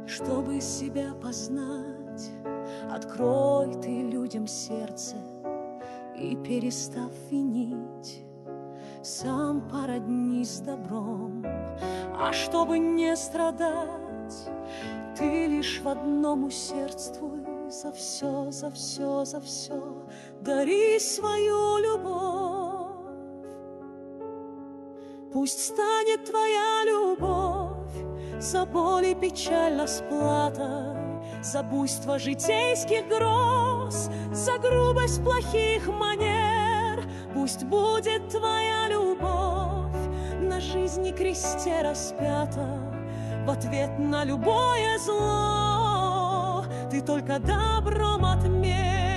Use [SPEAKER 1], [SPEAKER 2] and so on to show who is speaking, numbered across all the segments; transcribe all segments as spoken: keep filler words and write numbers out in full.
[SPEAKER 1] Чтобы себя познать, открой ты людям сердце, и, перестав винить, сам породнись с добром. А чтобы не страдать, ты лишь в одном усердствуй: за все, за все, за все дари свою любовь. Пусть станет твоя любовь за боль и печаль расплатой, за буйство житейских гроз, за грубость плохих манер. Пусть будет твоя любовь на жизни кресте распята, в ответ на любое зло ты только добром отмерь.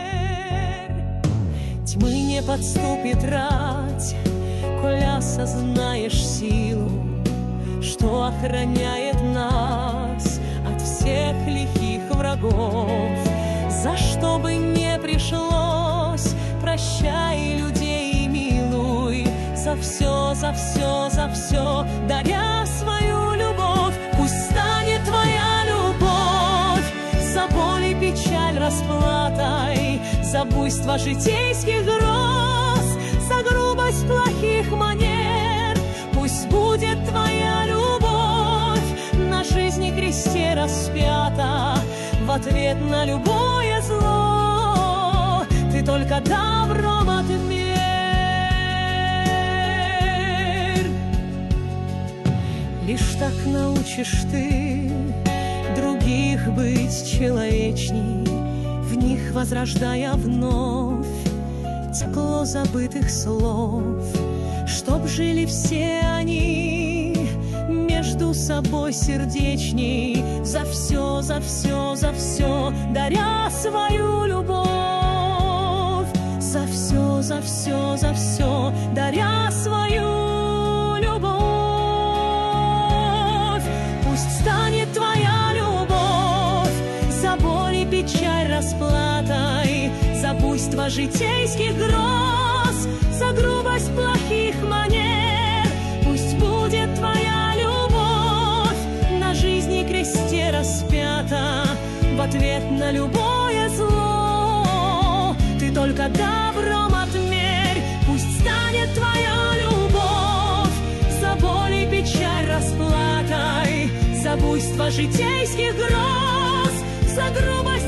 [SPEAKER 1] Тьмы не подступит рать, коль осознаешь силу, что охраняет нас от всех лихих врагов. За что бы не пришлось, прощай людей и милуй, за все, за все, за все даря свою любовь. Пусть станет твоя любовь за боль и печаль расплатой, за буйство житейских гроз, за грубость плохих манер. Пусть будет твоя любовь на жизни кресте распята, в ответ на любое зло ты только добром отмерь. Лишь так научишь ты других быть человечней, в них возрождая вновь тепло забытых слов, чтоб жили все они между собой сердечней, за все, за все, за все даря свою любовь, за все, за все, за все даря свою любовь. Пусть станет твоя любовь за боль и печаль расплатой, за буйство житейских гроз, за грубость плохих манер. Пусть будет твоя любовь на жизни кресте распята, в ответ на любое зло ты только добром отмерь. Пусть станет твоя любовь за боль и печаль расплатой, за буйство житейских гроз, за грубость